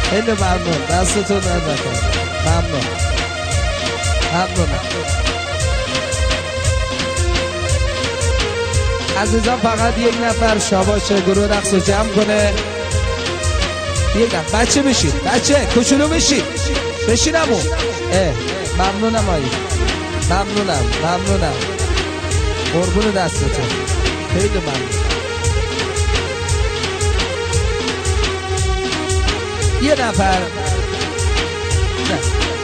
خیلی ممنون، دستتون درد نکنه. ممنونم عزیزان. فقط یک نفر شاباش گروه رقص رو جمع کنه. یک نفر بچه بشید، بچه کوچولو بشید، بشینمون. ممنونم آیی، ممنونم قربون دستتون، خیلی ممنون. یه نفر نه.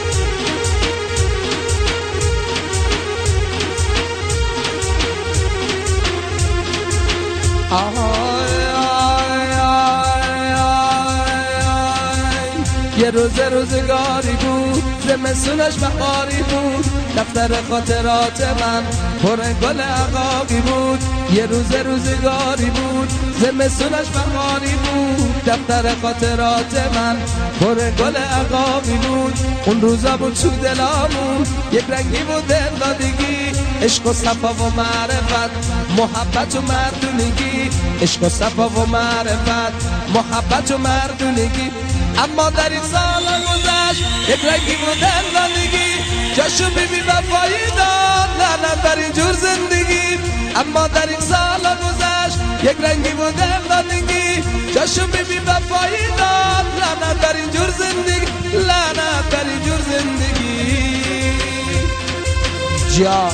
یه روزگاری بود، زمستونش بهاری بود، دفتر خاطرات من پر گل عقاقی بود. یه روزگاری بود، زمستونش بهاری بود، دفتر خاطرات من پر گل عقاقی بود. اون روزا بود تو دلامون یک رنگی بود دلدادگی، عشق و صفا و معرفت، محبت و مردونگی. عشق و صفا و معرفت، محبت و مردونگی. اما در این سالا گذشت یک رنگی بود دلدادگی، جاشو بیبی وفایی داد لعنت بر اینجور زندگی. اما در این سالا گذشت یک رنگی بود دلدادگی، جاشو بیبی وفایی داد لعنت بر اینجور زندگی، لعنت بر اینجور زندگی. جان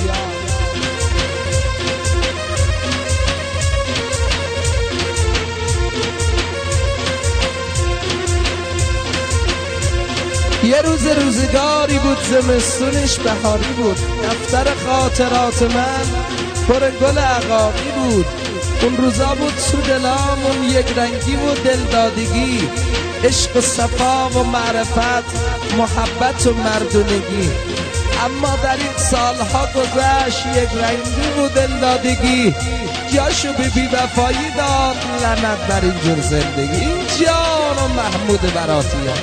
یه روزگاری بود، زمستونش بهاری بود، دفتر خاطرات من پر گل عقاقی بود. اون روزا بود تو دلامون یک رنگی و دلدادگی، عشق و صفا و معرفت، محبت و مردونگی. اما در این سالها گذشت یک رنگی و دلدادگی، جاشو بی وفایی داد لعنت بر اینجور زندگی. این جان و محمود براتیان.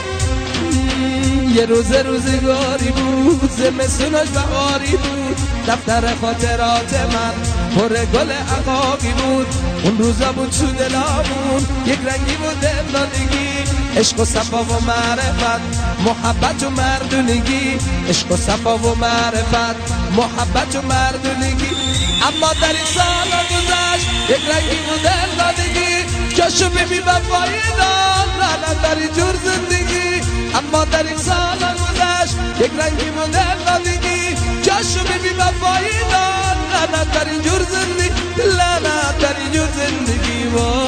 یه روزگاری بود، زمستونش بهاری بود، دفتر خاطرات من پر گل عقاقی بود. اون روزا بود تو دلامون یک رنگی بود دلدادگی، عشق و صفا و معرفت، محبت و مردونگی. عشق و صفا و معرفت، محبت و مردونگی. اما در این سالا گذشت یک رنگی بود دلدادگی، جاشو بیبی وفایی داد لعنت بر اینجور زندگی. اما در این سالا گذشت یک رنگی بود دلدادگی، جاشو بیبی وفایی داد لعنت بر اینجور زندگی، لعنت بر اینجور زندگی.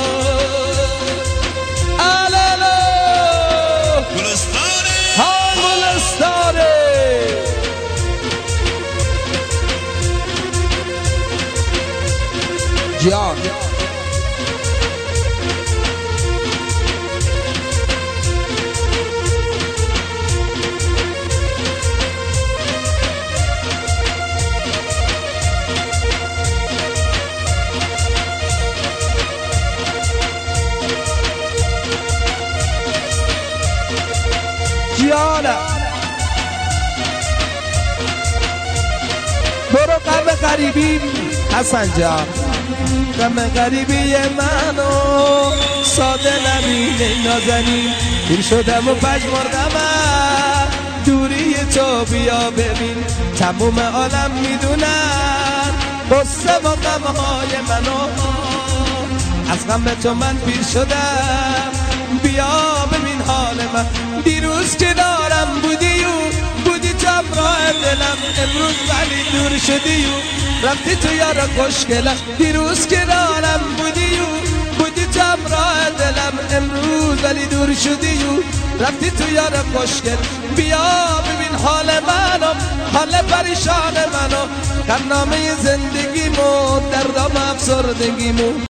آلالا گلستانه ها گلستانه. جان برو غم غریبی حسن جان، غم غریبی منو ساده نبینه نازنین، دیر شدم و پژمردم دوری تو بیا ببین. تموم عالم میدونن قصه و غمهای منو، از غم تو من پیر شدم بیا ببین حال من. دیروز کنارم بودی تو همراه دلم، امروز ولی دور شدی رفتی تو یارا خوشگلم. دیروز کنارم بودی تو همراه دلم، امروز ولی دور شدی رفتی تو یارا خوشگل. بیا ببین حال منو، حال پریشان منو، غمنامه زندگیمو، دردام افسردگیمو.